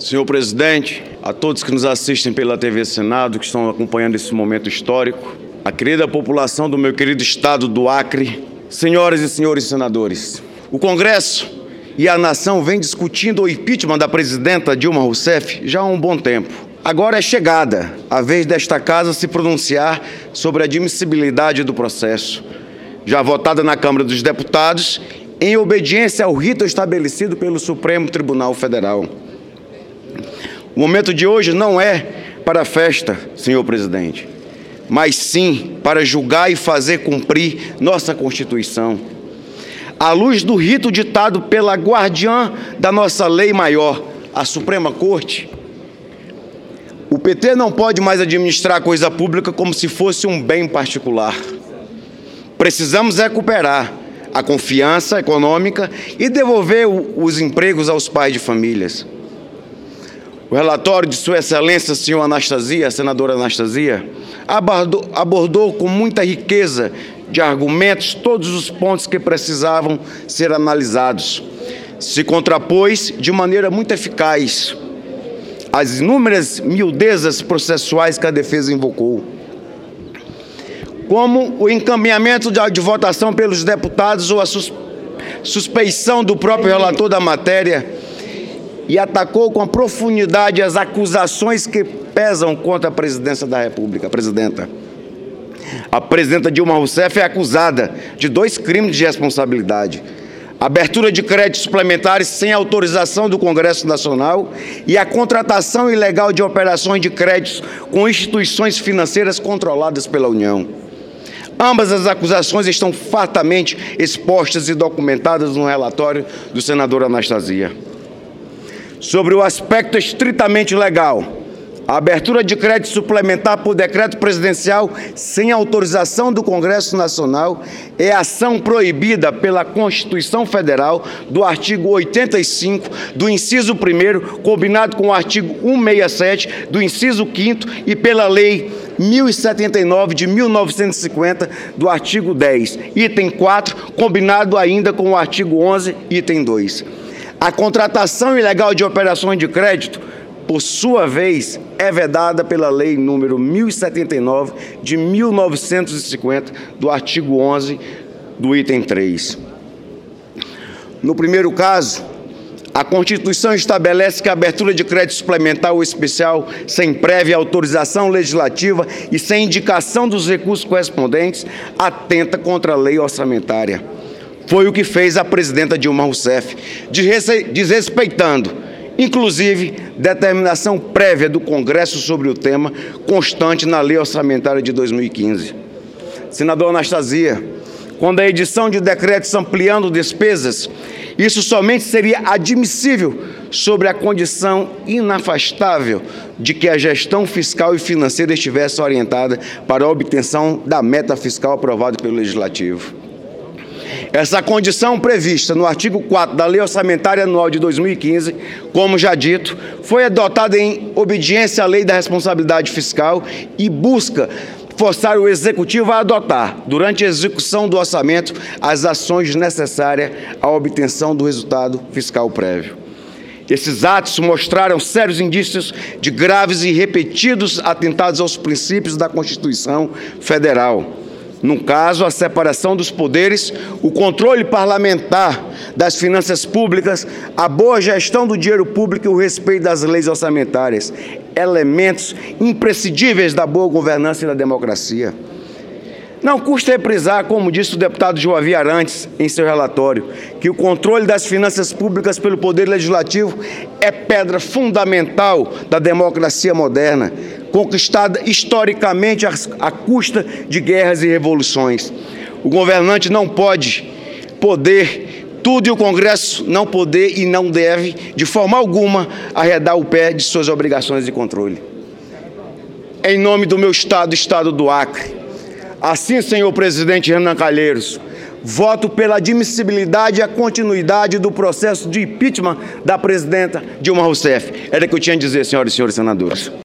Senhor presidente, a todos que nos assistem pela TV Senado, que estão acompanhando esse momento histórico, a querida população do meu querido estado do Acre, senhoras e senhores senadores, o Congresso e a nação vêm discutindo o impeachment da presidenta Dilma Rousseff já há um bom tempo. Agora é chegada a vez desta casa se pronunciar sobre a admissibilidade do processo, já votada na Câmara dos Deputados, em obediência ao rito estabelecido pelo Supremo Tribunal Federal. O momento de hoje não é para festa, senhor presidente, mas sim para julgar e fazer cumprir nossa Constituição. À luz do rito ditado pela guardiã da nossa lei maior, a Suprema Corte, o PT não pode mais administrar a coisa pública como se fosse um bem particular. Precisamos recuperar a confiança econômica e devolver os empregos aos pais de famílias. O relatório de Sua Excelência, senhor Anastasia, senadora Anastasia, abordou com muita riqueza de argumentos todos os pontos que precisavam ser analisados. Se contrapôs de maneira muito eficaz às inúmeras miudezas processuais que a defesa invocou, como o encaminhamento de votação pelos deputados ou a suspeição do próprio relator da matéria, e atacou com profundidade as acusações que pesam contra a presidência da República. A presidenta Dilma Rousseff é acusada de 2 crimes de responsabilidade: abertura de créditos suplementares sem autorização do Congresso Nacional e a contratação ilegal de operações de créditos com instituições financeiras controladas pela União. Ambas as acusações estão fartamente expostas e documentadas no relatório do senador Anastasia. Sobre o aspecto estritamente legal, a abertura de crédito suplementar por decreto presidencial sem autorização do Congresso Nacional é ação proibida pela Constituição Federal do artigo 85 do inciso 1º, combinado com o artigo 167 do inciso 5º e pela Lei 1079 de 1950 do artigo 10, item 4, combinado ainda com o artigo 11, item 2. A contratação ilegal de operações de crédito, por sua vez, é vedada pela Lei número 1079 de 1950, do artigo 11, do item 3. No primeiro caso, a Constituição estabelece que a abertura de crédito suplementar ou especial sem prévia autorização legislativa e sem indicação dos recursos correspondentes atenta contra a lei orçamentária. Foi o que fez a presidenta Dilma Rousseff, desrespeitando, inclusive, determinação prévia do Congresso sobre o tema, constante na Lei Orçamentária de 2015. Senador Anastasia, quando a edição de decretos ampliando despesas, isso somente seria admissível sobre a condição inafastável de que a gestão fiscal e financeira estivesse orientada para a obtenção da meta fiscal aprovada pelo Legislativo. Essa condição prevista no artigo 4 da Lei Orçamentária Anual de 2015, como já dito, foi adotada em obediência à Lei da Responsabilidade Fiscal e busca forçar o Executivo a adotar, durante a execução do orçamento, as ações necessárias à obtenção do resultado fiscal prévio. Esses atos mostraram sérios indícios de graves e repetidos atentados aos princípios da Constituição Federal. No caso, a separação dos poderes, o controle parlamentar das finanças públicas, a boa gestão do dinheiro público e o respeito das leis orçamentárias, elementos imprescindíveis da boa governança e da democracia. Não custa reprisar, como disse o deputado Joavi Arantes em seu relatório, que o controle das finanças públicas pelo Poder Legislativo é pedra fundamental da democracia moderna, conquistada historicamente à custa de guerras e revoluções. O governante não pode poder tudo e o Congresso não poder e não deve, de forma alguma, arredar o pé de suas obrigações de controle. Em nome do meu estado, estado do Acre, assim, senhor presidente Renan Calheiros, voto pela admissibilidade e a continuidade do processo de impeachment da presidenta Dilma Rousseff. Era o que eu tinha a dizer, senhoras e senhores senadores.